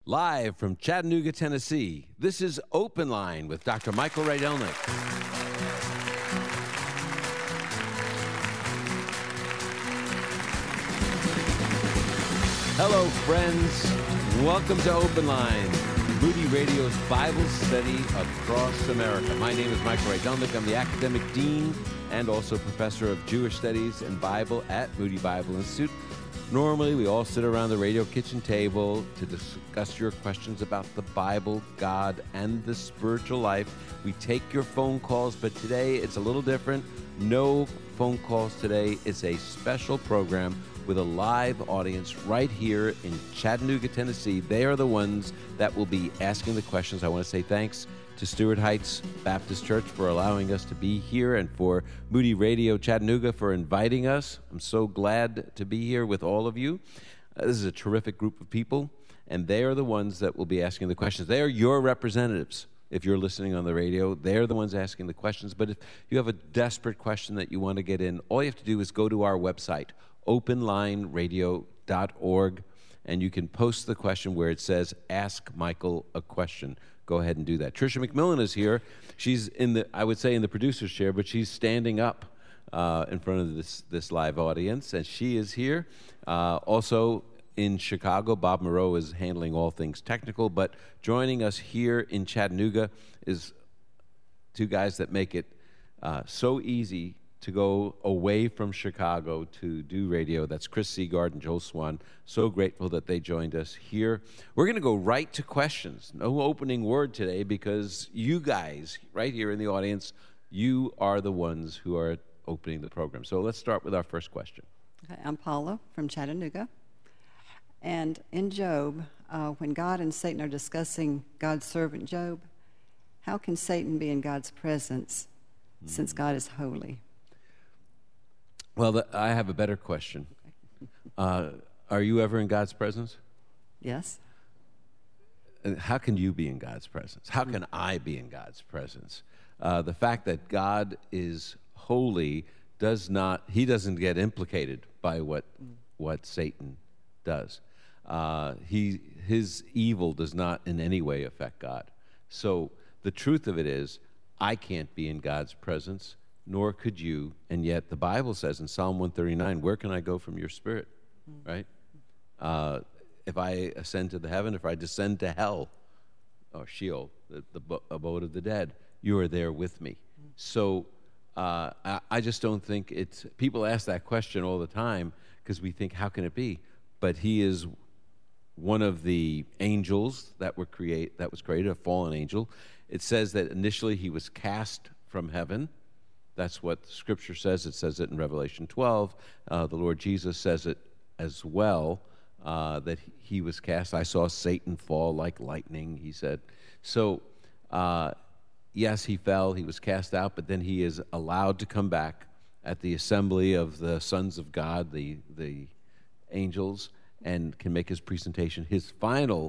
Live from Chattanooga, Tennessee, this is Open Line with Dr. Michael Rydelnik. Hello, friends. Welcome to Open Line, Moody Radio's Bible study across America. My name is Michael Rydelnik. I'm the academic dean and also professor of Jewish Studies and Bible at Moody Bible Institute. Normally, we all sit around the radio kitchen table to discuss your questions about the Bible, God, and the spiritual life. We take your phone calls, but today it's a little different. No phone calls today. It's a special program with a live audience right here in Chattanooga, Tennessee. They are the ones that will be asking the questions. I want to say thanks to Stewart Heights Baptist Church for allowing us to be here and for Moody Radio Chattanooga for inviting us. I'm so glad to be here with all of you. This is a terrific group of people, and they are the ones that will be asking the questions. They are your representatives. If you're listening on the radio, they're the ones asking the questions. But if you have a desperate question that you want to get in, all you have to do is go to our website, openlineradio.org, and you can post the question where it says, Ask Michael a Question. Go ahead and do that. Tricia McMillan is here. She's in the, I would say, in the producer's chair, but she's standing up in front of this live audience, and she is here. Also in Chicago, Bob Moreau is handling all things technical, but joining us here in Chattanooga is two guys that make it so easy to go away from Chicago to do radio. That's Chris Seagard and Joel Swan. So grateful that they joined us here. We're going to go right to questions. No opening word today because you guys right here in the audience, you are the ones who are opening the program. So let's start with our first question. Okay, I'm Paula from Chattanooga. And in Job, when God and Satan are discussing God's servant Job, how can Satan be in God's presence since God is holy? Well, I have a better question. Are you ever in God's presence? Yes. How can you be in God's presence? How can I be in God's presence? The fact that God is holy he doesn't get implicated by what Satan does. His evil does not in any way affect God. So the truth of it is, I can't be in God's presence, nor could you, and yet the Bible says in Psalm 139, where can I go from your spirit, right? If I ascend to the heaven, if I descend to hell, or Sheol, the abode of the dead, you are there with me. So I just don't think people ask that question all the time because we think, how can it be? But he is one of the angels that was created, a fallen angel. It says that initially he was cast from heaven. That's what Scripture says. It says it in Revelation 12. The Lord Jesus says it as well, that he was cast. I saw Satan fall like lightning, he said. So, yes, he fell. He was cast out, but then he is allowed to come back at the assembly of the sons of God, the angels, and can make his presentation. His final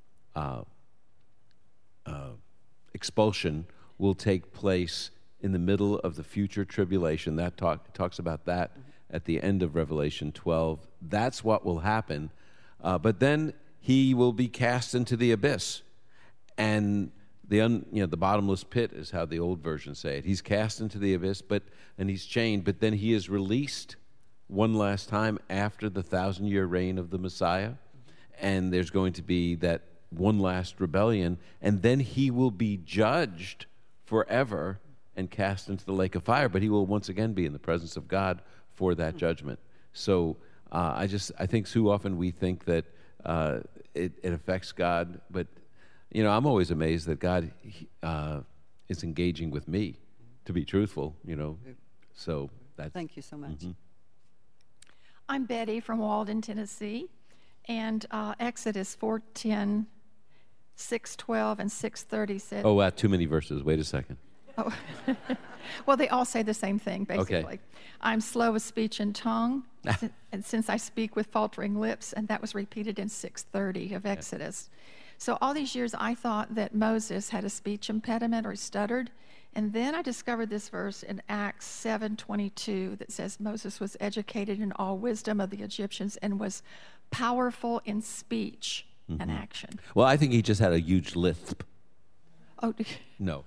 expulsion will take place in the middle of the future tribulation. That talks about that at the end of Revelation 12. That's what will happen. But then he will be cast into the abyss. And the bottomless pit is how the old versions say it. He's cast into the abyss, and he's chained, but then he is released one last time after the 1,000-year reign of the Messiah. And there's going to be that one last rebellion, and then he will be judged forever and cast into the lake of fire, but he will once again be in the presence of God for that judgment. So I think too often we think that it affects God, but I'm always amazed that God is engaging with me, to be truthful. So that's. Thank you so much. Mm-hmm. I'm Betty from Walden, Tennessee, and Exodus 4:10, 6:12, and 6:30 said. Oh, wow, too many verses. Wait a second. Oh. Well, they all say the same thing, basically. Okay. I'm slow of speech and tongue, and since I speak with faltering lips, and that was repeated in 6:30 of Exodus. So all these years, I thought that Moses had a speech impediment or stuttered, and then I discovered this verse in Acts 7:22 that says Moses was educated in all wisdom of the Egyptians and was powerful in speech an action. Well, I think he just had a huge lisp. Oh, No.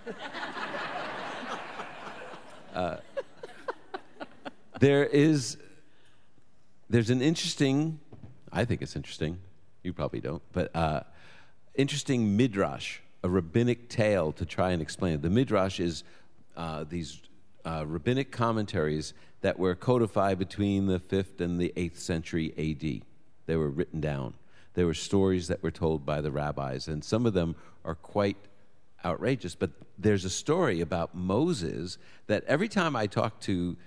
There's an interesting, I think it's interesting, you probably don't, but interesting midrash, a rabbinic tale to try and explain it. The midrash is these rabbinic commentaries that were codified between the 5th and the 8th century AD. They were written down. They were stories that were told by the rabbis, and some of them are quite outrageous. But there's a story about Moses that every time I talk to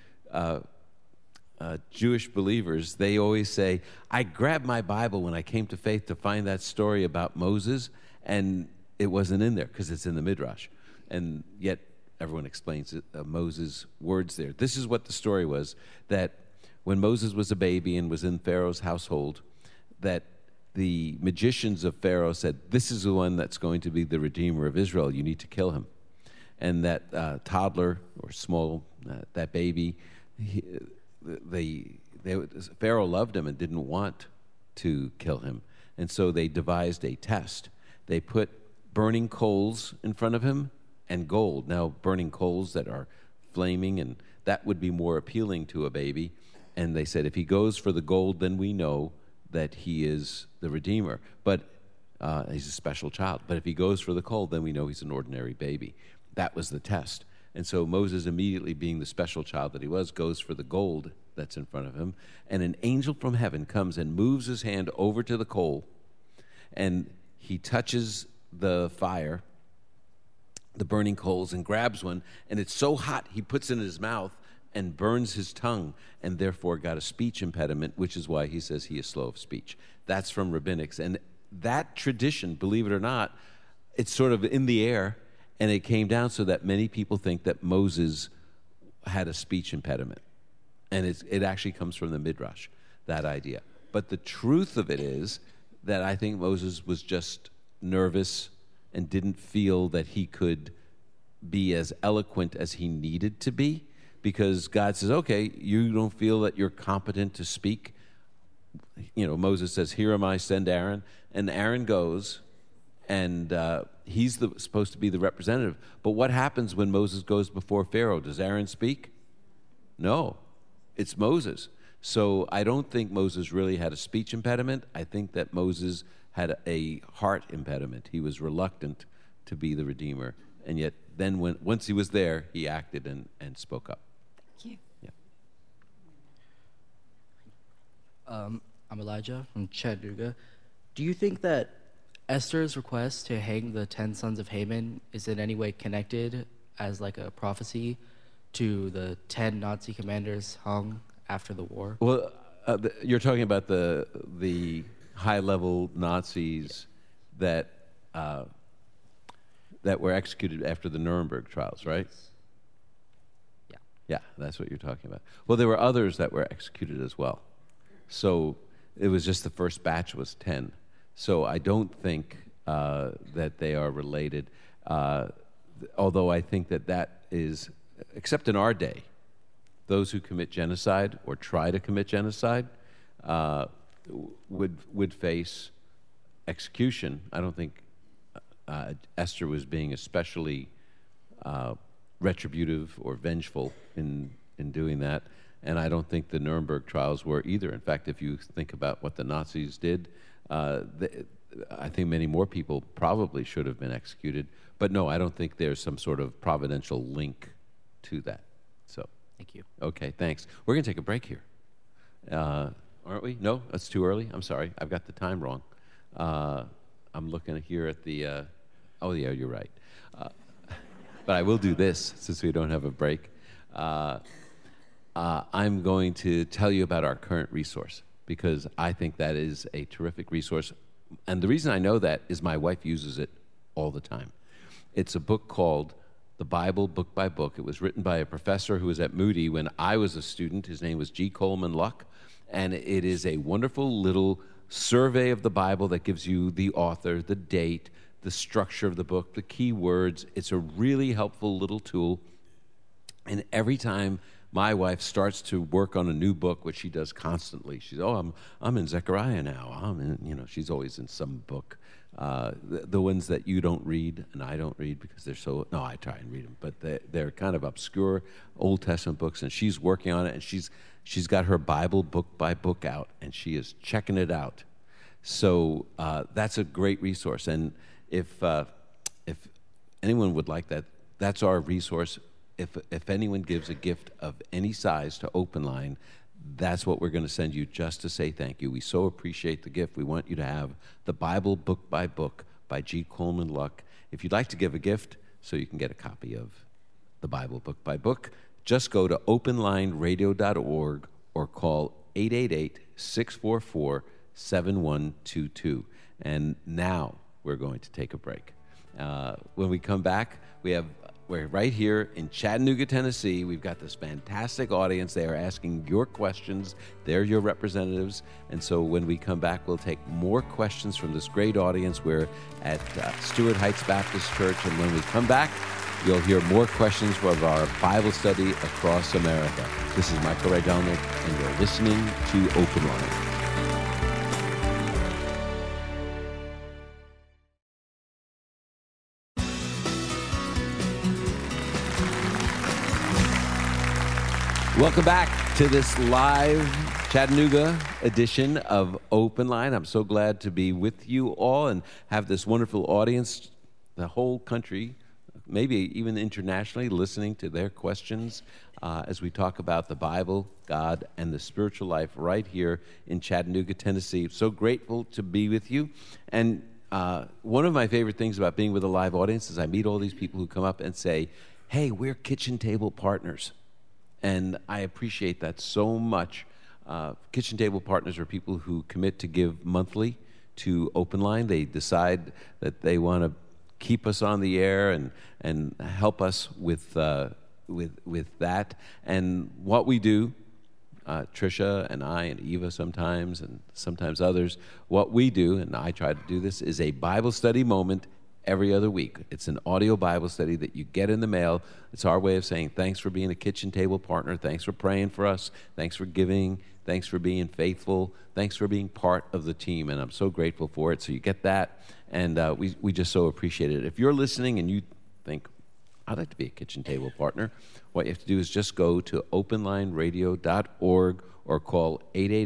Jewish believers, they always say, I grabbed my Bible when I came to faith to find that story about Moses, and it wasn't in there because it's in the Midrash. And yet everyone explains it, Moses' words there. This is what the story was, that when Moses was a baby and was in Pharaoh's household, that the magicians of Pharaoh said, this is the one that's going to be the Redeemer of Israel. You need to kill him. And that toddler or small, that baby, Pharaoh loved him and didn't want to kill him. And so they devised a test. They put burning coals in front of him and gold. Now, burning coals that are flaming, and that would be more appealing to a baby. And they said, if he goes for the gold, then we know that he is the Redeemer. But he's a special child. But if he goes for the gold, then we know he's an ordinary baby. That was the test. And so Moses, immediately being the special child that he was, goes for the gold that's in front of him. And an angel from heaven comes and moves his hand over to the coal. And he touches the fire, the burning coals, and grabs one. And it's so hot, he puts it in his mouth and burns his tongue, and therefore got a speech impediment, which is why he says he is slow of speech. That's from rabbinics. And that tradition, believe it or not, it's sort of in the air, and it came down so that many people think that Moses had a speech impediment. And it actually comes from the Midrash, that idea. But the truth of it is that I think Moses was just nervous and didn't feel that he could be as eloquent as he needed to be, because God says, okay, you don't feel that you're competent to speak. You know, Moses says, here am I, send Aaron. And Aaron goes, and he's supposed to be the representative. But what happens when Moses goes before Pharaoh? Does Aaron speak? No, it's Moses. So I don't think Moses really had a speech impediment. I think that Moses had a heart impediment. He was reluctant to be the Redeemer. And yet then once he was there, he acted and spoke up. Thank you. Yeah. I'm Elijah from Chattanooga. Do you think that Esther's request to hang the 10 sons of Haman is in any way connected as like a prophecy to the 10 Nazi commanders hung after the war? Well, you're talking about the high-level Nazis that were executed after the Nuremberg trials, right? Yeah. Yeah, that's what you're talking about. Well, there were others that were executed as well. So it was just the first batch was 10. So I don't think that they are related, although I think that is, except in our day, those who commit genocide or try to commit genocide would face execution. I don't think Esther was being especially retributive or vengeful in doing that, and I don't think the Nuremberg trials were either. In fact, if you think about what the Nazis did, I think many more people probably should have been executed. But no, I don't think there's some sort of providential link to that. So, Thank you. okay, thanks. We're going to take a break here. Aren't we? No, that's too early. I'm sorry. I've got the time wrong. I'm looking here at the, oh yeah, you're right. But I will do this since we don't have a break. I'm going to tell you about our current resource because I think that is a terrific resource. And the reason I know that is my wife uses it all the time. It's a book called The Bible Book by Book. It was written by a professor who was at Moody when I was a student. His name was G. Coleman Luck. And it is a wonderful little survey of the Bible that gives you the author, the date, the structure of the book, the key words. It's a really helpful little tool. And every time my wife starts to work on a new book, which she does constantly. She's, I'm in Zechariah now. I'm in, she's always in some book. The ones that you don't read and I don't read because they're so, no, I try and read them, but they're kind of obscure Old Testament books, and she's working on it, and she's got her Bible book by book out, and she is checking it out. So that's a great resource, and if anyone would like that, that's our resource. If anyone gives a gift of any size to Open Line, that's what we're going to send you just to say thank you. We so appreciate the gift. We want you to have the Bible book by book by G. Coleman Luck. If you'd like to give a gift so you can get a copy of the Bible book by book, just go to openlineradio.org or call 888-644-7122. And now we're going to take a break. When we come back, we're right here in Chattanooga, Tennessee. We've got this fantastic audience. They are asking your questions. They're your representatives. And so when we come back, we'll take more questions from this great audience. We're at Stewart Heights Baptist Church. And when we come back, you'll hear more questions from our Bible study across America. This is Michael Rydelnik, and you're listening to Open Line. Welcome back to this live Chattanooga edition of Open Line. I'm so glad to be with you all and have this wonderful audience, the whole country, maybe even internationally, listening to their questions as we talk about the Bible, God, and the spiritual life right here in Chattanooga, Tennessee. So grateful to be with you. And one of my favorite things about being with a live audience is I meet all these people who come up and say, hey, we're kitchen table partners. And I appreciate that so much. Kitchen table partners are people who commit to give monthly to Open Line. They decide that they want to keep us on the air and help us with that. And what we do, Tricia and I and Eva sometimes, and sometimes others, what we do, and I try to do this, is a Bible study moment every other week. It's an audio Bible study that you get in the mail. It's our way of saying thanks for being a kitchen table partner. Thanks for praying for us. Thanks for giving. Thanks for being faithful. Thanks for being part of the team. And I'm so grateful for it. So you get that. And we just so appreciate it. If you're listening and you think, I'd like to be a kitchen table partner, what you have to do is just go to openlineradio.org or call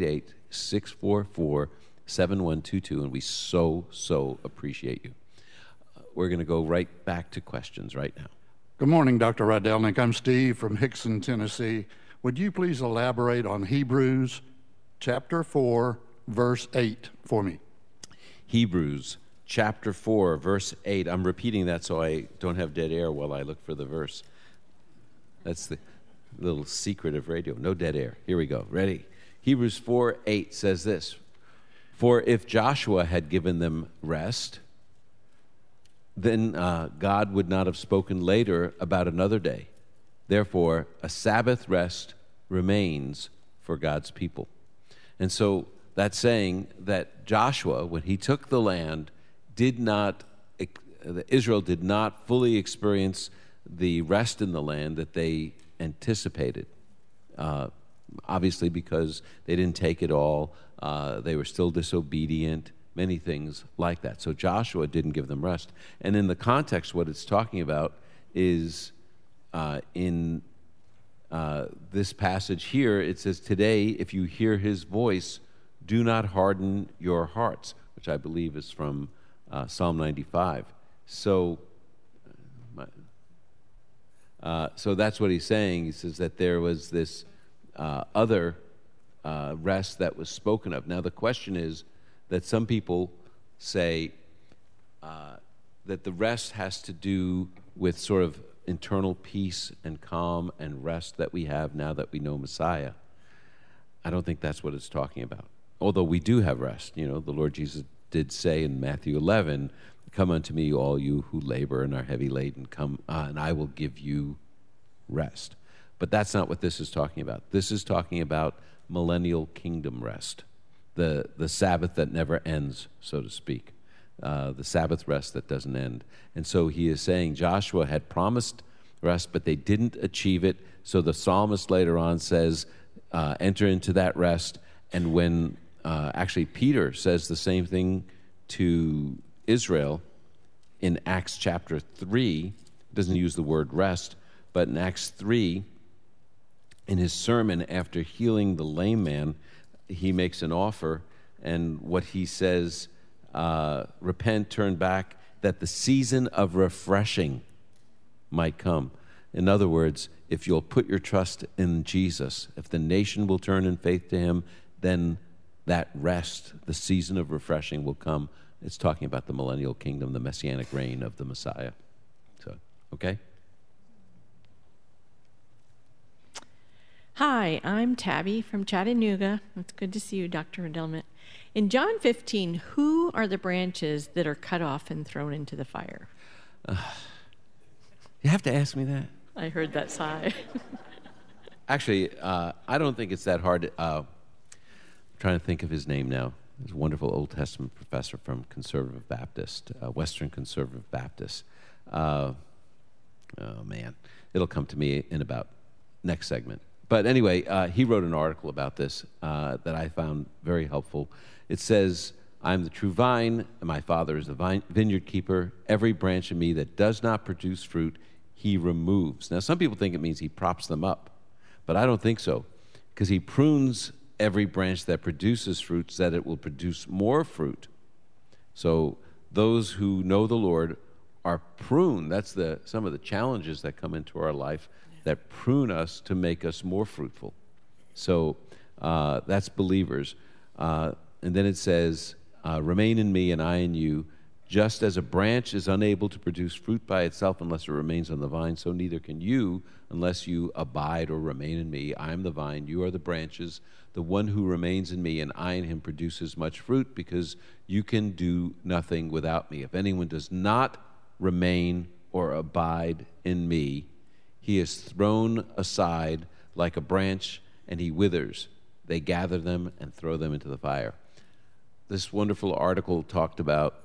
888-644-7122. And we so appreciate you. We're going to go right back to questions right now. Good morning, Dr. Rydelnik. I'm Steve from Hickson, Tennessee. Would you please elaborate on Hebrews chapter 4, verse 8 for me? Hebrews chapter 4, verse 8. I'm repeating that so I don't have dead air while I look for the verse. That's the little secret of radio. No dead air. Here we go. Ready? Hebrews 4, 8 says this. For if Joshua had given them rest, then God would not have spoken later about another day. Therefore, a Sabbath rest remains for God's people. And so that's saying that Joshua, when he took the land, Israel did not fully experience the rest in the land that they anticipated. Obviously, because they didn't take it all, they were still disobedient. Many things like that. So Joshua didn't give them rest. And in the context, what it's talking about is in this passage here, it says, today, if you hear his voice, do not harden your hearts, which I believe is from Psalm 95. So that's what he's saying. He says that there was this other rest that was spoken of. Now, the question is, that some people say that the rest has to do with sort of internal peace and calm and rest that we have now that we know Messiah. I don't think that's what it's talking about. Although we do have rest. You know, the Lord Jesus did say in Matthew 11, come unto me, all you who labor and are heavy laden, come, and I will give you rest. But that's not what this is talking about. This is talking about millennial kingdom rest. The Sabbath that never ends, so to speak, the Sabbath rest that doesn't end. And so he is saying Joshua had promised rest, but they didn't achieve it. So the psalmist later on says, enter into that rest. And when actually Peter says the same thing to Israel in Acts chapter 3, doesn't use the word rest, but in Acts 3, in his sermon after healing the lame man, he makes an offer, and what he says, repent, turn back, that the season of refreshing might come. In other words, if you'll put your trust in Jesus, if the nation will turn in faith to him, then that rest, the season of refreshing will come. It's talking about the millennial kingdom, the messianic reign of the Messiah. So, okay? Hi, I'm Tabby from Chattanooga. It's good to see you, Dr. Edelman. In John 15, who are the branches that are cut off and thrown into the fire? You have to ask me that. I heard that sigh. Actually, I don't think it's that hard. I'm trying to think of his name now. He's a wonderful Old Testament professor from Conservative Baptist, Western Conservative Baptist. Oh, man. It'll come to me in about next segment. But anyway, he wrote an article about this that I found very helpful. It says, I'm the true vine, and my Father is the vineyard keeper. Every branch in me that does not produce fruit, he removes. Now, some people think it means he props them up, but I don't think so, because he prunes every branch that produces fruit so that it will produce more fruit. So those who know the Lord are pruned. That's some of the challenges that come into our life that prune us to make us more fruitful. So that's believers. And then it says, remain in me and I in you. Just as a branch is unable to produce fruit by itself unless it remains on the vine, so neither can you unless you abide or remain in me. I am the vine, you are the branches. The one who remains in me and I in him produces much fruit, because you can do nothing without me. If anyone does not remain or abide in me, he is thrown aside like a branch and he withers. They gather them and throw them into the fire. This wonderful article talked about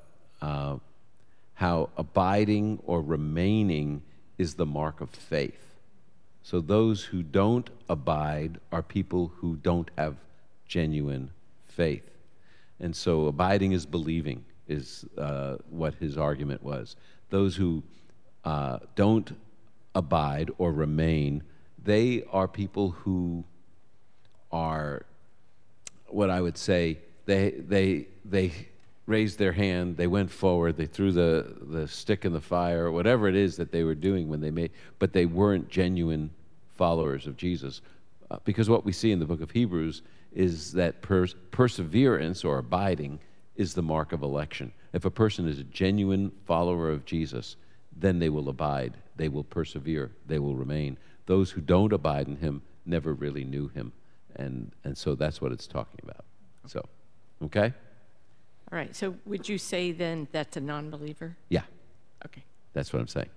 how abiding or remaining is the mark of faith. So those who don't abide are people who don't have genuine faith. And so abiding is believing, is what his argument was. Those who don't abide or remain, they are people who are, what I would say, they raised their hand, they went forward, they threw the stick in the fire, whatever it is that they were doing when they made, but they weren't genuine followers of Jesus. Because what we see in the book of Hebrews is that perseverance or abiding is the mark of election. If a person is a genuine follower of Jesus, then they will abide, they will persevere, they will remain. Those who don't abide in him never really knew him. And so that's what it's talking about. So, okay? All right, so would you say then that's a non-believer? Yeah, Okay. that's what I'm saying.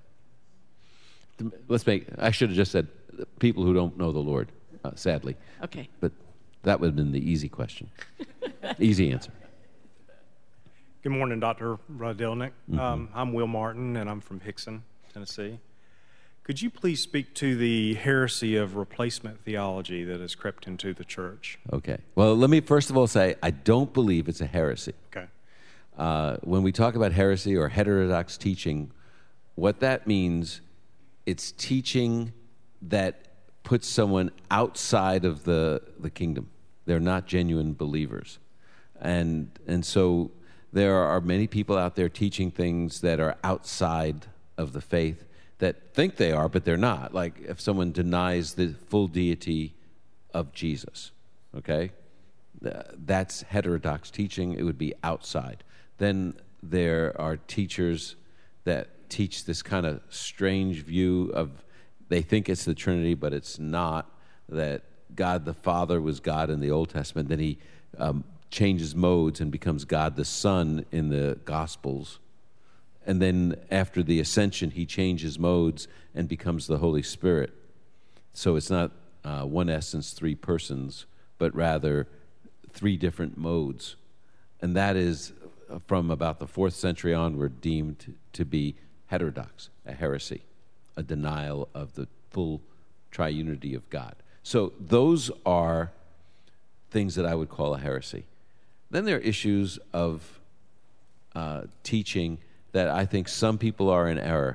I should have just said people who don't know the Lord, sadly. Okay. But that would have been the easy question. Easy answer. Good morning, Dr. Rydelnik. I'm Will Martin, and I'm from Hickson, Tennessee. Could you please speak to the heresy of replacement theology that has crept into the church? Okay. Well, let me first of all say I don't believe it's a heresy. Okay. When we talk about heresy or heterodox teaching, what that means, it's teaching that puts someone outside of the kingdom. They're not genuine believers. And so there are many people out there teaching things that are outside of the faith that think they are, but they're not. Like if someone denies the full deity of Jesus, okay? That's heterodox teaching. It would be outside. Then there are teachers that teach this kind of strange view of, they think it's the Trinity, but it's not, that God the Father was God in the Old Testament. Then he changes modes and becomes God the Son in the Gospels. And then after the ascension, he changes modes and becomes the Holy Spirit. So it's not one essence, three persons, but rather three different modes. And that is, from about the 4th century onward, deemed to be heterodox, a heresy, a denial of the full triunity of God. So those are things that I would call a heresy. Then there are issues of teaching that I think some people are in error.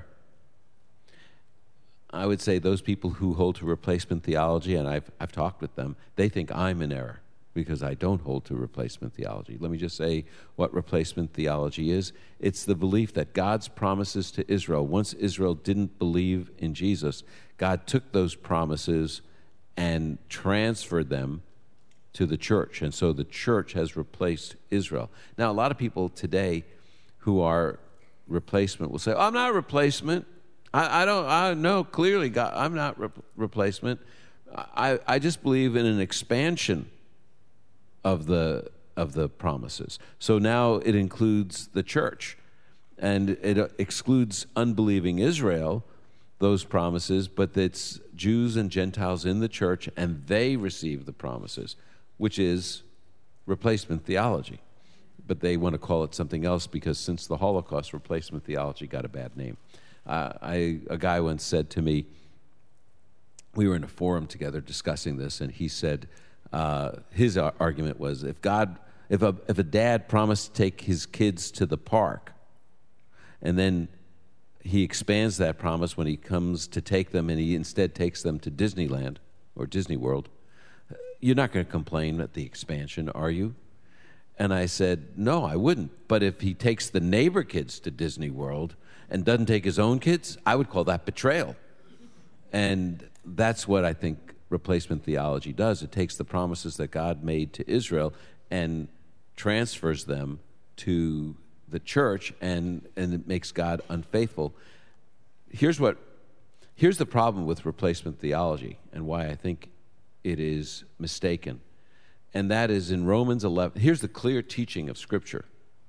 I would say those people who hold to replacement theology, and I've talked with them, they think I'm in error because I don't hold to replacement theology. Let me just say what replacement theology is. It's the belief that God's promises to Israel, once Israel didn't believe in Jesus, God took those promises and transferred them to the church. And so the church has replaced Israel. Now, a lot of people today who are replacement will say, oh, I'm not a replacement. I know clearly, God, I'm not replacement. I just believe in an expansion of the promises. So now it includes the church, and it excludes unbelieving Israel, those promises, but it's Jews and Gentiles in the church, and they receive the promises, which is replacement theology. But they want to call it something else because since the Holocaust, replacement theology got a bad name. A guy once said to me, we were in a forum together discussing this, and he said his argument was if a dad promised to take his kids to the park, and then he expands that promise when he comes to take them, and he instead takes them to Disneyland or Disney World, you're not going to complain at the expansion, are you? And I said, no, I wouldn't. But if he takes the neighbor kids to Disney World and doesn't take his own kids, I would call that betrayal. And that's what I think replacement theology does. It takes the promises that God made to Israel and transfers them to the church, and it makes God unfaithful. Here's the problem with replacement theology and why I think it is mistaken. And that is in Romans 11. Here's the clear teaching of Scripture.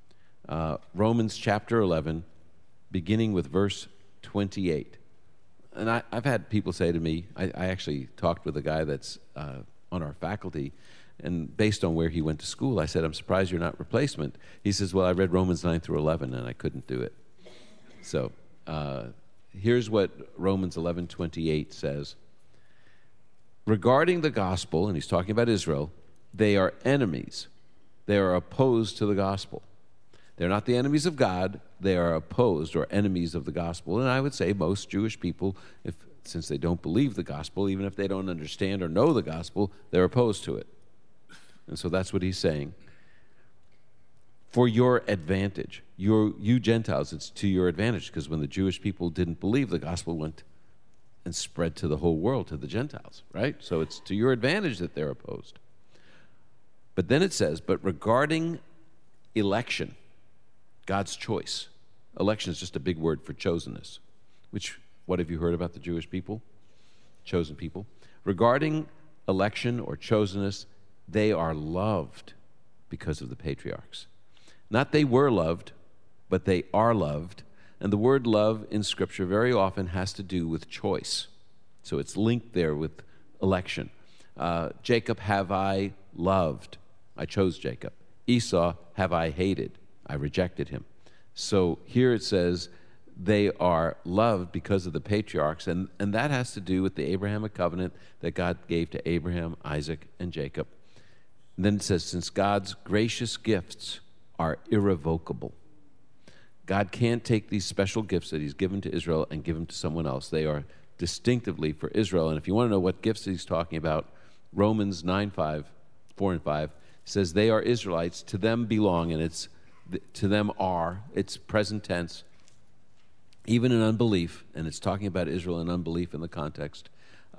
Romans chapter 11, beginning with verse 28. And I've had people say to me, I actually talked with a guy that's on our faculty, and based on where he went to school, I said, I'm surprised you're not replacement. He says, well, I read Romans 9 through 11, and I couldn't do it. So here's what Romans 11:28 says. Regarding the gospel, and he's talking about Israel, they are enemies. They are opposed to the gospel. They're not the enemies of God. They are opposed or enemies of the gospel. And I would say most Jewish people, since they don't believe the gospel, even if they don't understand or know the gospel, they're opposed to it. And so that's what he's saying. For your advantage, you Gentiles, it's to your advantage, because when the Jewish people didn't believe, the gospel went and spread to the whole world, to the Gentiles, right? So it's to your advantage that they're opposed. But then it says, but regarding election, God's choice. Election is just a big word for chosenness, which, what have you heard about the Jewish people? Chosen people. Regarding election or chosenness, they are loved because of the patriarchs. Not they were loved, but they are loved. And the word love in Scripture very often has to do with choice. So it's linked there with election. Jacob have I loved. I chose Jacob. Esau have I hated. I rejected him. So here it says they are loved because of the patriarchs, and that has to do with the Abrahamic covenant that God gave to Abraham, Isaac, and Jacob. And then it says, since God's gracious gifts are irrevocable. God can't take these special gifts that he's given to Israel and give them to someone else. They are distinctively for Israel. And if you want to know what gifts he's talking about, Romans 4 and 5, says they are Israelites, to them belong, and it's to them are, it's present tense, even in unbelief, and it's talking about Israel in unbelief in the context,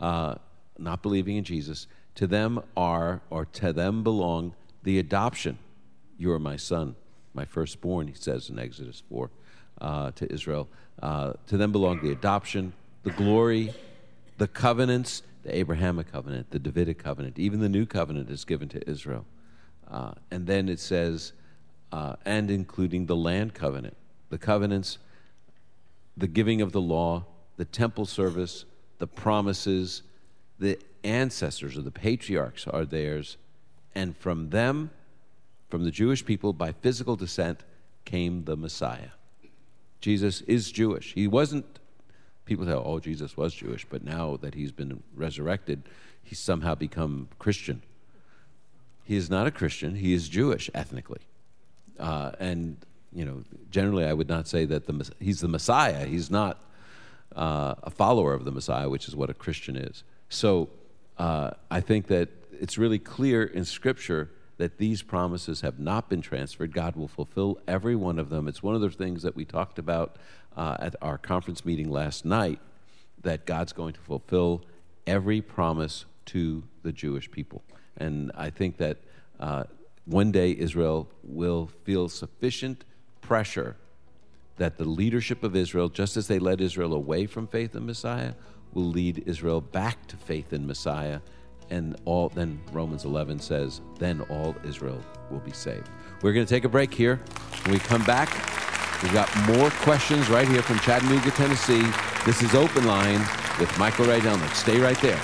not believing in Jesus, to them are, or to them belong, the adoption. You are my son, my firstborn, he says in Exodus 4 to Israel. To them belong the adoption, the glory, the covenants, the Abrahamic covenant, the Davidic covenant, even the new covenant is given to Israel. And then it says, and including the land covenant, the covenants, the giving of the law, the temple service, the promises, the ancestors or the patriarchs are theirs, and from them, from the Jewish people, by physical descent, came the Messiah. Jesus is Jewish. He wasn't people say, oh, Jesus was Jewish, but now that he's been resurrected, he's somehow become Christian. He is not a Christian. He is Jewish ethnically. And, generally I would not say that he's the Messiah. He's not a follower of the Messiah, which is what a Christian is. So I think that it's really clear in Scripture that these promises have not been transferred. God will fulfill every one of them. It's one of the things that we talked about at our conference meeting last night, that God's going to fulfill every promise to the Jewish people. And I think that one day Israel will feel sufficient pressure that the leadership of Israel, just as they led Israel away from faith in Messiah, will lead Israel back to faith in Messiah. And then Romans 11 says, then all Israel will be saved. We're going to take a break here. When we come back, we've got more questions right here from Chattanooga, Tennessee. This is Open Line with Michael Rydelnik. Stay right there.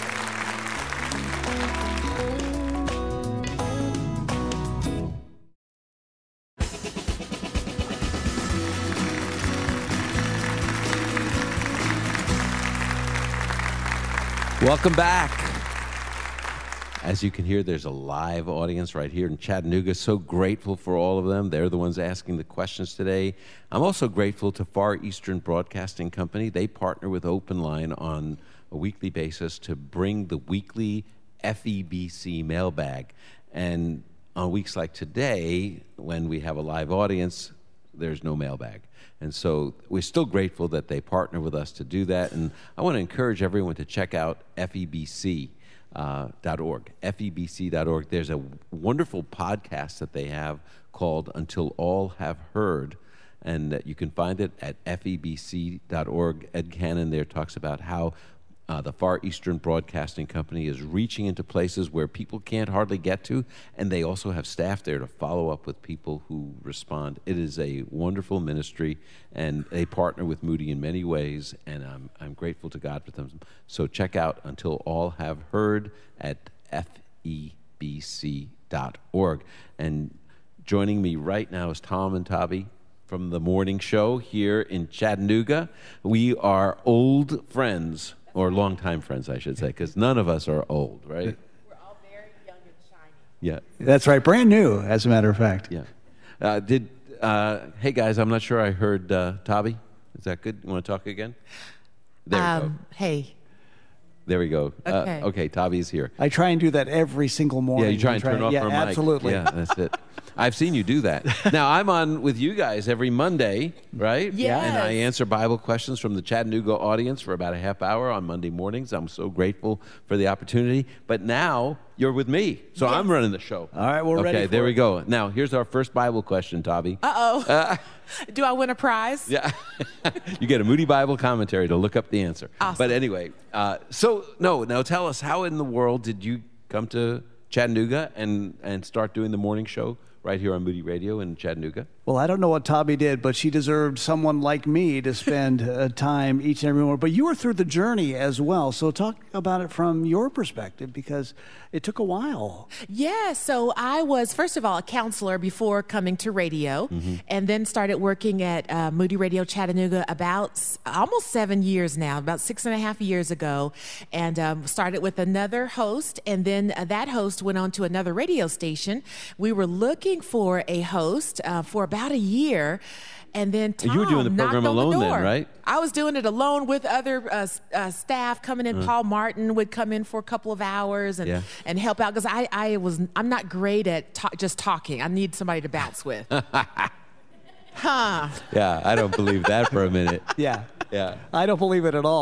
Welcome back. As you can hear, there's a live audience right here in Chattanooga. So grateful for all of them. They're the ones asking the questions today. I'm also grateful to Far Eastern Broadcasting Company. They partner with Open Line on a weekly basis to bring the weekly FEBC mailbag. And on weeks like today, when we have a live audience, there's no mailbag. And so we're still grateful that they partner with us to do that. And I want to encourage everyone to check out FEBC.org. FEBC.org. There's a wonderful podcast that they have called Until All Have Heard, and you can find it at FEBC.org. Ed Cannon there talks about how the Far Eastern Broadcasting Company is reaching into places where people can't hardly get to, and they also have staff there to follow up with people who respond. It is a wonderful ministry, and they partner with Moody in many ways, and I'm grateful to God for them. So check out Until All Have Heard at FEBC.org. And joining me right now is Tom and Tavi from the morning show here in Chattanooga. We are old friends. Or longtime friends, I should say, because none of us are old, right? We're all very young and shiny. Yeah. That's right. Brand new, as a matter of fact. Yeah. Hey, guys, I'm not sure I heard Tavi. Is that good? You want to talk again? There we go. Hey. There we go. Okay. Okay, Tavi's here. I try and do that every single morning. Yeah, you try and turn off our mic. Absolutely. Yeah, that's it. I've seen you do that. Now, I'm on with you guys every Monday, right? Yes. And I answer Bible questions from the Chattanooga audience for about a half hour on Monday mornings. I'm so grateful for the opportunity. But now you're with me, so Yes. I'm running the show. All right, we're ready Okay, for there we it. go. Now, here's our first Bible question, Tavi. Do I win a prize? Yeah. You get a Moody Bible commentary to look up the answer. Awesome. But anyway, now tell us, how in the world did you come to Chattanooga and start doing the morning show right here on Moody Radio in Chattanooga? Well, I don't know what Tavi did, but she deserved someone like me to spend time each and every morning. But you were through the journey as well. So talk about it from your perspective, because it took a while. Yeah, so I was, first of all, a counselor before coming to radio, and then started working at Moody Radio Chattanooga about almost 7 years now, about 6.5 years ago, and started with another host, and then that host went on to another radio station. We were looking for a host for about a year, and then Tom You were doing the program knocked on alone the then, door. right? I was doing it alone with other staff coming in. Paul Martin would come in for a couple of hours and help out, because I'm not great at just talking. I need somebody to bounce with. Yeah, I don't believe that for a minute. Yeah. Yeah. I don't believe it at all.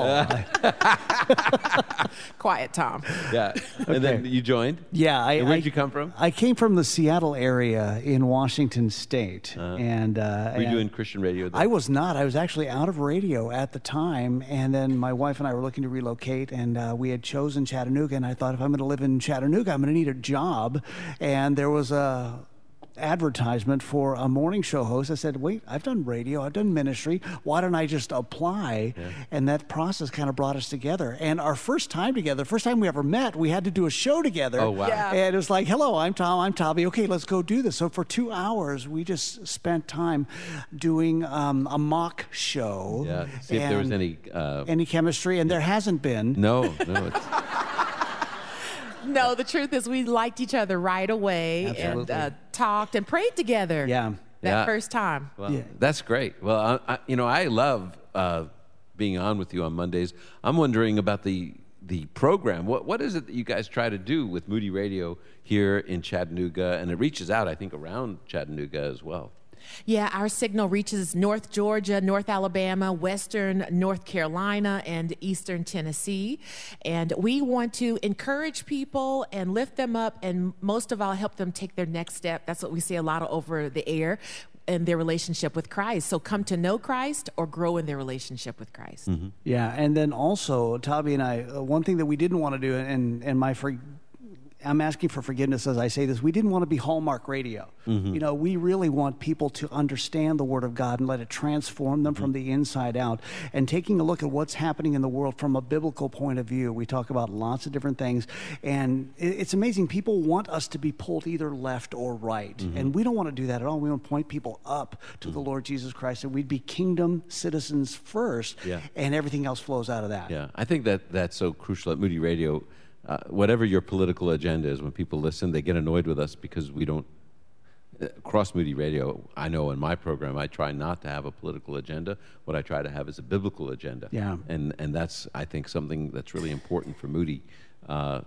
Quiet, Tom. Yeah. And then you joined? Yeah. And where'd you come from? I came from the Seattle area in Washington State. Were you doing Christian radio then? I was not. I was actually out of radio at the time, and then my wife and I were looking to relocate, and we had chosen Chattanooga, and I thought, if I'm going to live in Chattanooga, I'm going to need a job. And there was a advertisement for a morning show host. I said, wait, I've done radio, I've done ministry. Why don't I just apply? Yeah. And that process kind of brought us together. And our first time together, first time we ever met, we had to do a show together. Oh, wow. Yeah. And it was like, hello, I'm Tom, I'm Tavi. Okay, let's go do this. So for 2 hours, we just spent time doing a mock show. Yeah, see if there was any chemistry, and there hasn't been. No. No, the truth is we liked each other right away. Absolutely. And talked and prayed together. Yeah. That first time. Well, that's great. Well, I love being on with you on Mondays. I'm wondering about the program. What is it that you guys try to do with Moody Radio here in Chattanooga? And it reaches out, I think, around Chattanooga as well. Yeah, our signal reaches North Georgia, North Alabama, Western North Carolina, and Eastern Tennessee. And we want to encourage people and lift them up, and most of all, help them take their next step. That's what we see a lot of over the air in their relationship with Christ. So come to know Christ or grow in their relationship with Christ. Mm-hmm. Yeah, and then also, Tavi and I, one thing that we didn't want to do, and I'm asking for forgiveness as I say this, we didn't want to be Hallmark radio. Mm-hmm. We really want people to understand the Word of God and let it transform them from the inside out. And taking a look at what's happening in the world from a biblical point of view, we talk about lots of different things. And it's amazing. People want us to be pulled either left or right. Mm-hmm. And we don't want to do that at all. We want to point people up to the Lord Jesus Christ. And we'd be kingdom citizens first, and everything else flows out of that. Yeah, I think that's so crucial at Moody Radio. Whatever your political agenda is, when people listen, they get annoyed with us because we don't. Across Moody Radio, I know in my program, I try not to have a political agenda. What I try to have is a biblical agenda. Yeah. And that's, I think, something that's really important for Moody. The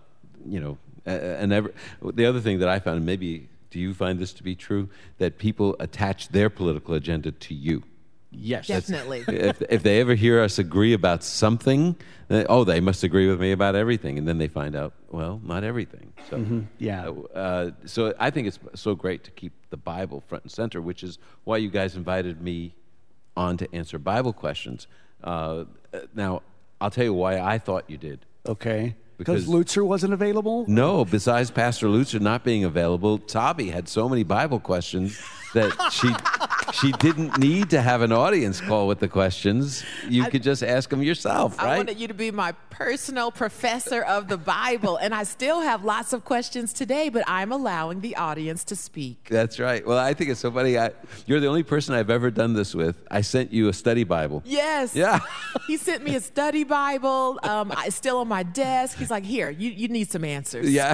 other thing that I found, and maybe do you find this to be true, that people attach their political agenda to you. Yes. Definitely. If they ever hear us agree about something, they must agree with me about everything. And then they find out, well, not everything. So, so I think it's so great to keep the Bible front and center, which is why you guys invited me on to answer Bible questions. Now, I'll tell you why I thought you did. Okay. Because Lutzer wasn't available? No, besides Pastor Lutzer not being available, Tavi had so many Bible questions that she didn't need to have an audience call with the questions. You could just ask them yourself, right? I wanted you to be my personal professor of the Bible, and I still have lots of questions today, but I'm allowing the audience to speak. That's right. Well, I think it's so funny. You're the only person I've ever done this with. I sent you a study Bible. Yes. Yeah. He sent me a study Bible. It's still on my desk. He's like, here, you need some answers. Yeah.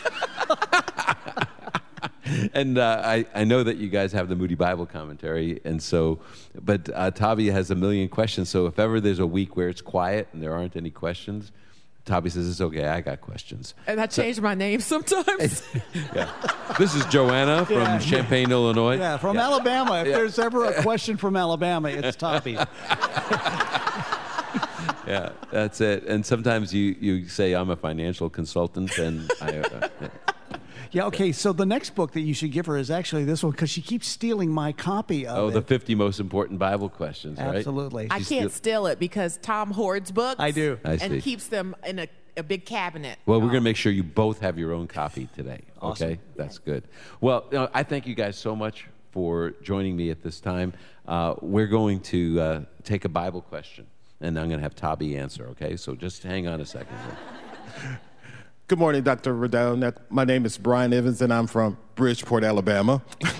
And I know that you guys have the Moody Bible Commentary, and so, but Tavi has a million questions. So if ever there's a week where it's quiet and there aren't any questions, Tavi says, it's okay, I got questions. And I change my name sometimes. Yeah. This is Joanna from Champaign, Illinois. Yeah, from Alabama. If there's ever a question from Alabama, it's Tavi. Yeah, that's it. And sometimes you say, I'm a financial consultant, and Yeah, okay, so the next book that you should give her is actually this one, because she keeps stealing my copy of it. Oh, the 50 most important Bible questions, right? Absolutely. I can't steal it because Tom hoards books. I do. And keeps them in a big cabinet. Well, we're going to make sure you both have your own copy today, Awesome. Okay? That's good. Well, I thank you guys so much for joining me at this time. We're going to take a Bible question, and I'm going to have Tavi answer, okay? So just hang on a second here. Good morning, Dr. Riddell. My name is Brian Evans, and I'm from Bridgeport, Alabama.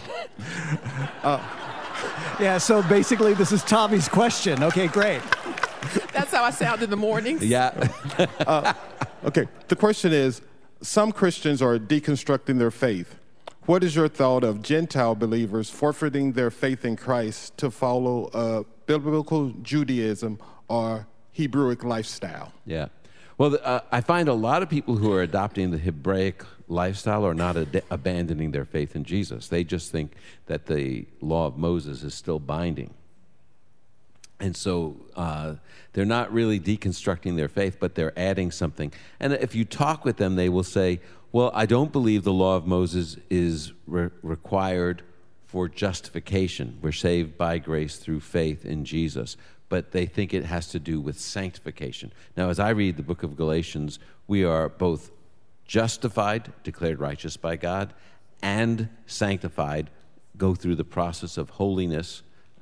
Yeah, so basically this is Tavi's question. Okay, great. That's how I sound in the mornings. Yeah. Okay, the question is, some Christians are deconstructing their faith. What is your thought of Gentile believers forfeiting their faith in Christ to follow biblical Judaism or Hebrewic lifestyle? Yeah. Well, I find a lot of people who are adopting the Hebraic lifestyle are not abandoning their faith in Jesus. They just think that the law of Moses is still binding. And so they're not really deconstructing their faith, but they're adding something. And if you talk with them, they will say, well, I don't believe the law of Moses is required for justification. We're saved by grace through faith in Jesus. But they think it has to do with sanctification. Now, as I read the book of Galatians, we are both justified, declared righteous by God, and sanctified go through the process of holiness,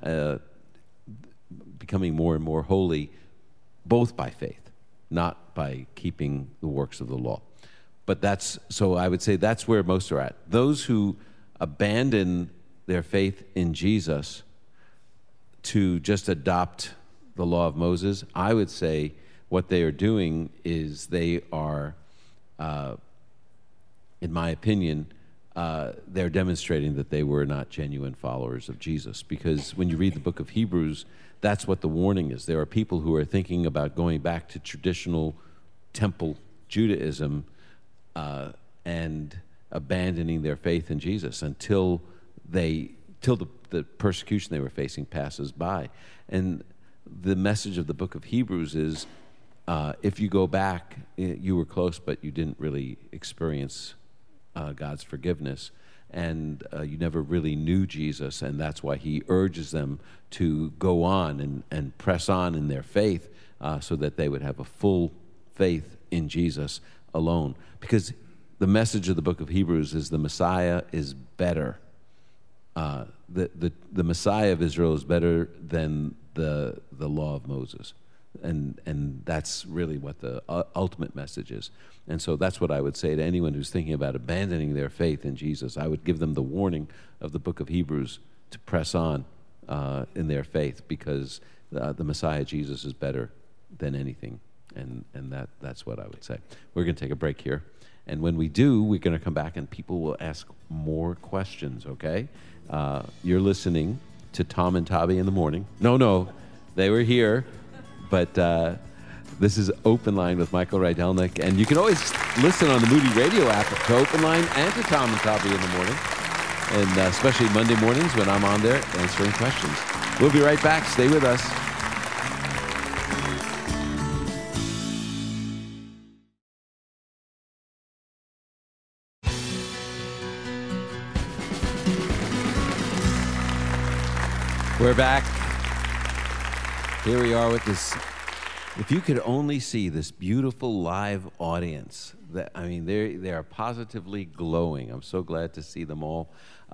becoming more and more holy, both by faith, not by keeping the works of the law. But so I would say that's where most are at. Those who abandon their faith in Jesus to just adopt the law of Moses, I would say what they are doing is they are, in my opinion, they're demonstrating that they were not genuine followers of Jesus. Because when you read the book of Hebrews, that's what the warning is. There are people who are thinking about going back to traditional temple Judaism and abandoning their faith in Jesus until the persecution they were facing passes by. And the message of the book of Hebrews is, if you go back, you were close, but you didn't really experience God's forgiveness, and you never really knew Jesus, and that's why he urges them to go on and press on in their faith so that they would have a full faith in Jesus alone. Because the message of the book of Hebrews is the Messiah is better. The Messiah of Israel is better than the law of Moses. And that's really what the ultimate message is. And so that's what I would say to anyone who's thinking about abandoning their faith in Jesus. I would give them the warning of the book of Hebrews to press on in their faith, because the Messiah Jesus is better than anything. And that's what I would say. We're going to take a break here. And when we do, we're going to come back and people will ask more questions, okay? You're listening to Tom and Tabby in the morning. No, they were here. But this is Open Line with Michael Rydelnik. And you can always listen on the Moody Radio app to Open Line and to Tom and Tabby in the morning. And especially Monday mornings when I'm on there answering questions. We'll be right back. Stay with us. We're back. Here we are with this. If you could only see this beautiful live audience, they are positively glowing. I'm so glad to see them all.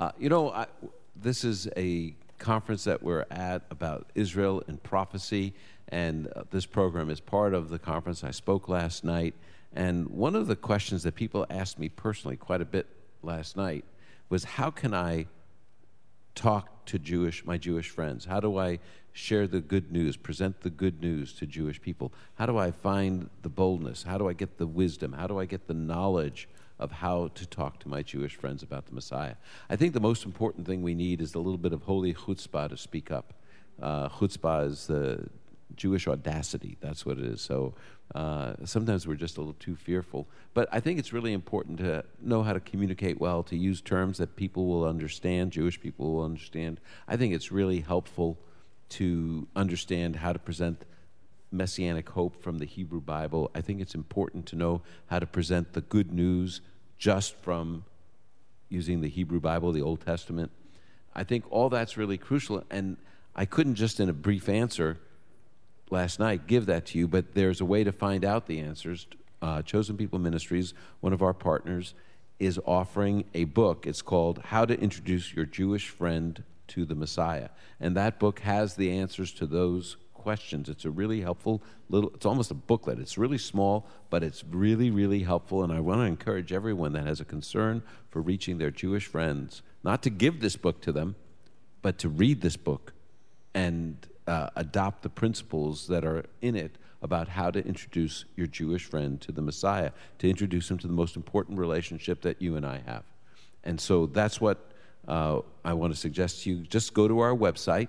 This is a conference that we're at about Israel and prophecy, and this program is part of the conference. I spoke last night, and one of the questions that people asked me personally quite a bit last night was, how can I talk to my Jewish friends? How do I share the good news, present the good news to Jewish people? How do I find the boldness? How do I get the wisdom? How do I get the knowledge of how to talk to my Jewish friends about the Messiah? I think the most important thing we need is a little bit of holy chutzpah to speak up. Chutzpah is the Jewish audacity. That's what it is. So sometimes we're just a little too fearful. But I think it's really important to know how to communicate well, to use terms that people will understand, Jewish people will understand. I think it's really helpful to understand how to present messianic hope from the Hebrew Bible. I think it's important to know how to present the good news just from using the Hebrew Bible, the Old Testament. I think all that's really crucial, and I couldn't just in a brief answer last night give that to you, but there's a way to find out the answers. Chosen People Ministries, one of our partners, is offering a book. It's called How to Introduce Your Jewish Friend to the Messiah. And that book has the answers to those questions. It's a really helpful it's almost a booklet. It's really small, but it's really, really helpful. And I want to encourage everyone that has a concern for reaching their Jewish friends, not to give this book to them, but to read this book and adopt the principles that are in it about how to introduce your Jewish friend to the Messiah, to introduce him to the most important relationship that you and I have. And so that's what I want to suggest to you. Just go to our website,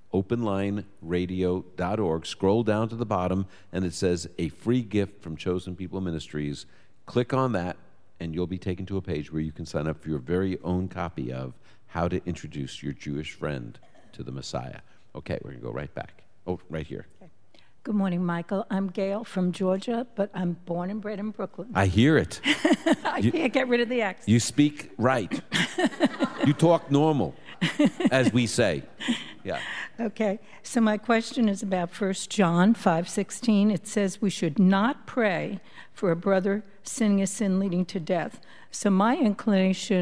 openlineradio.org, scroll down to the bottom, and it says a free gift from Chosen People Ministries. Click on that, and you'll be taken to a page where you can sign up for your very own copy of How to Introduce Your Jewish Friend to the Messiah. Okay, we're going to go right back. Oh, right here. Okay. Good morning, Michael. I'm Gail from Georgia, but I'm born and bred in Brooklyn. I hear it. I can't get rid of the accent. You speak right. You talk normal, as we say. Yeah. Okay, so my question is about 1 John 5:16. It says we should not pray for a brother sinning a sin leading to death. So my inclination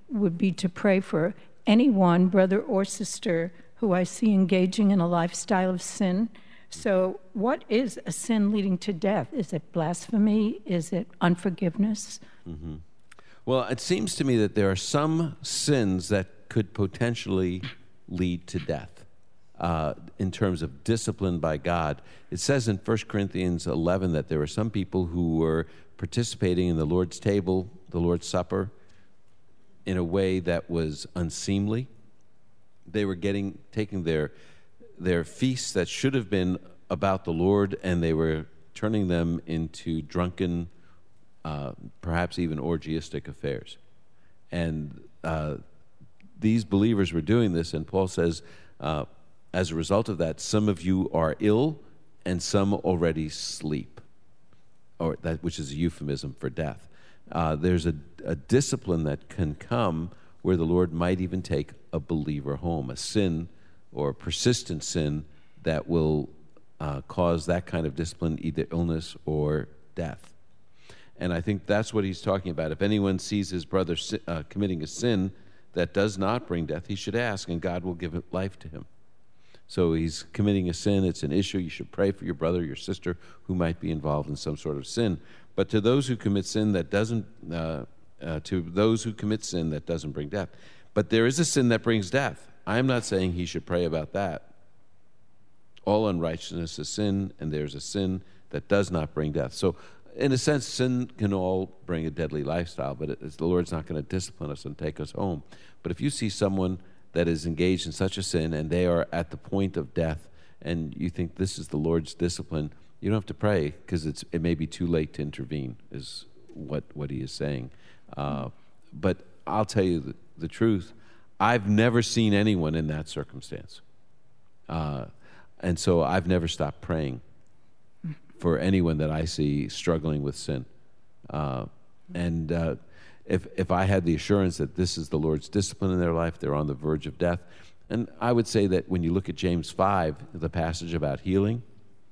would be to pray for anyone, brother or sister, who I see engaging in a lifestyle of sin. So what is a sin leading to death? Is it blasphemy? Is it unforgiveness? Mm-hmm. Well, it seems to me that there are some sins that could potentially lead to death in terms of discipline by God. It says in 1 Corinthians 11 that there were some people who were participating in the Lord's table, the Lord's Supper, in a way that was unseemly. They were taking their feasts that should have been about the Lord, and they were turning them into drunken, perhaps even orgiastic affairs. And these believers were doing this, and Paul says, as a result of that, some of you are ill, and some already sleep, or that, which is a euphemism for death. There's a discipline that can come where the Lord might even take a believer home, a sin or persistent sin that will cause that kind of discipline, either illness or death. And I think that's what he's talking about. If anyone sees his brother committing a sin that does not bring death, he should ask, and God will give life to him. So he's committing a sin. It's an issue. You should pray for your brother, your sister, who might be involved in some sort of sin. But to those who commit sin that doesn't, bring death. But there is a sin that brings death. I'm not saying he should pray about that. All unrighteousness is sin, and there's a sin that does not bring death. So, in a sense, sin can all bring a deadly lifestyle, but the Lord's not going to discipline us and take us home. But if you see someone that is engaged in such a sin, and they are at the point of death, and you think this is the Lord's discipline, you don't have to pray, because it may be too late to intervene, is what he is saying. But I'll tell you the truth. I've never seen anyone in that circumstance. And so I've never stopped praying for anyone that I see struggling with sin. If I had the assurance that this is the Lord's discipline in their life, they're on the verge of death. And I would say that when you look at James 5, the passage about healing,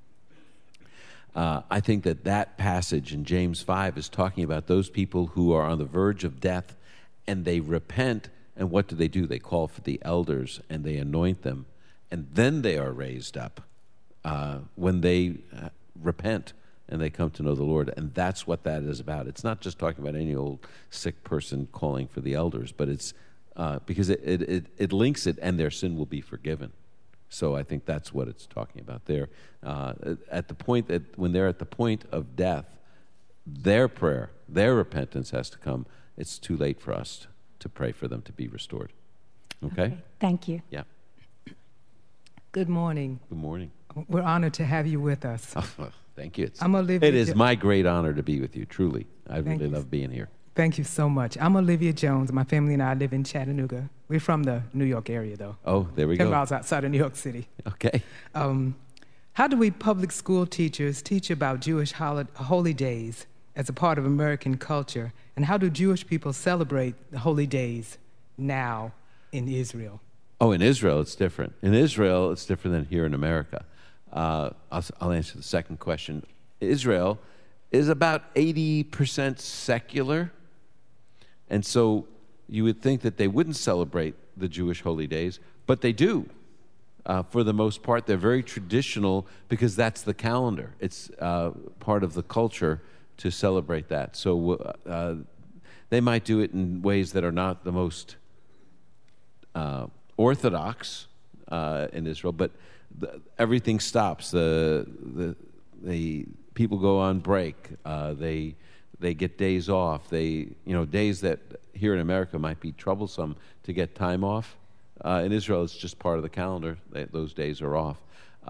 I think that passage in James 5 is talking about those people who are on the verge of death, and they repent, and what do? They call for the elders, and they anoint them, and then they are raised up when they repent and they come to know the Lord. And that's what that is about. It's not just talking about any old sick person calling for the elders, but it's because it links it, and their sin will be forgiven. So I think that's what it's talking about there. At the point when they're at the point of death, their prayer, their repentance has to come. It's too late for us to pray for them to be restored. Okay? Thank you. Yeah. Good morning. Good morning. We're honored to have you with us. Oh, thank you. I'm Olivia. It is my great honor to be with you, truly. I really love being here. Thank you so much. I'm Olivia Jones. My family and I live in Chattanooga. We're from the New York area, though. Oh, there we 10 go. 10 miles outside of New York City. Okay. How do we public school teachers teach about Jewish holy days as a part of American culture? And how do Jewish people celebrate the holy days now in Israel? Oh, in Israel, it's different. In Israel, it's different than here in America. I'll answer the second question. Israel is about 80% secular. And so you would think that they wouldn't celebrate the Jewish holy days, but they do. For the most part, they're very traditional because that's the calendar. It's part of the culture to celebrate that. So they might do it in ways that are not the most orthodox in Israel, but everything stops. The people go on break. They get days off. Days that here in America might be troublesome to get time off. In Israel, it's just part of the calendar. Those days are off.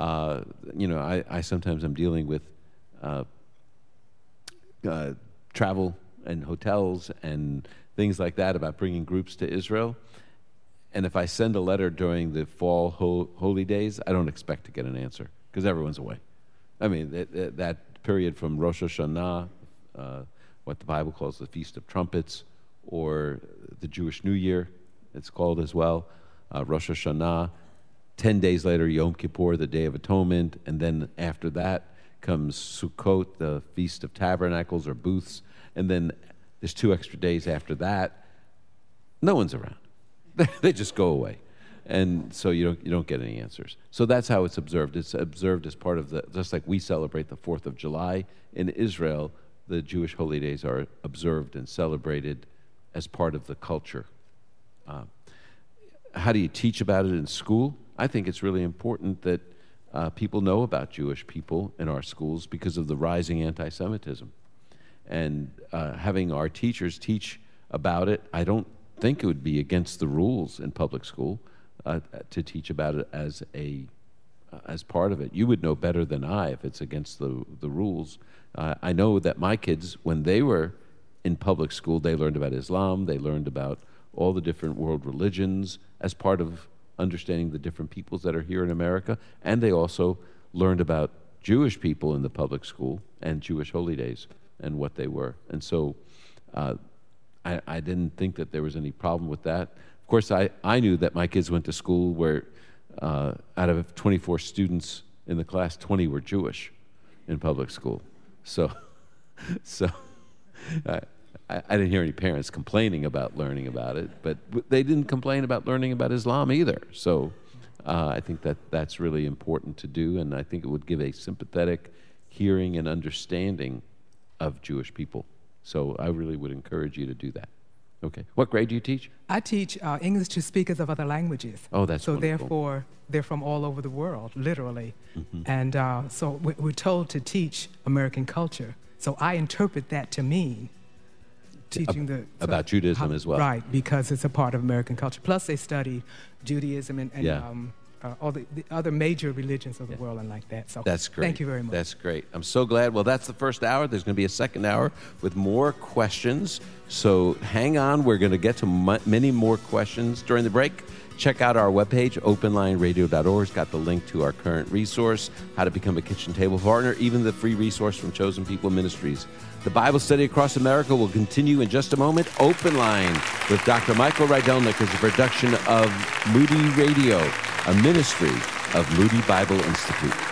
I sometimes am dealing with travel and hotels and things like that about bringing groups to Israel. And if I send a letter during the fall holy days, I don't expect to get an answer because everyone's away. I mean, that period from Rosh Hashanah, what the Bible calls the Feast of Trumpets, or the Jewish New Year, it's called as well, Rosh Hashanah. 10 days later, Yom Kippur, the Day of Atonement, and then after that comes Sukkot, the Feast of Tabernacles or Booths, and then there's 2 extra days after that. No one's around. They just go away. And so you don't get any answers. So that's how it's observed. It's observed as part of just like we celebrate the 4th of July. In Israel, the Jewish holy days are observed and celebrated as part of the culture. How do you teach about it in school? I think it's really important that people know about Jewish people in our schools because of the rising anti-Semitism. And having our teachers teach about it, I don't think it would be against the rules in public school to teach about it as part of it. You would know better than I if it's against the rules. I know that my kids, when they were in public school, they learned about Islam, they learned about all the different world religions as part of understanding the different peoples that are here in America, and they also learned about Jewish people in the public school and Jewish holy days and what they were. And so I didn't think that there was any problem with that. Of course, I knew that my kids went to school where out of 24 students in the class, 20 were Jewish in public school. So I didn't hear any parents complaining about learning about it, but they didn't complain about learning about Islam either. So I think that's really important to do, and I think it would give a sympathetic hearing and understanding of Jewish people. So I really would encourage you to do that. Okay. What grade do you teach? I teach English to speakers of other languages. Oh, that's so wonderful. Therefore, they're from all over the world, literally. Mm-hmm. And so we're told to teach American culture. So I interpret that to mean teaching about Judaism as well. Right, because it's a part of American culture. Plus, they study Judaism and all the other major religions of the world and like that. So that's great. Thank you very much. That's great. I'm so glad. Well, that's the first hour. There's going to be a second hour with more questions. So hang on. We're going to get to many more questions during the break. Check out our webpage, openlineradio.org. It's got the link to our current resource, how to become a kitchen table partner, even the free resource from Chosen People Ministries. The Bible Study Across America will continue in just a moment. Open Line with Dr. Michael Rydelnik is a production of Moody Radio, a ministry of Moody Bible Institute.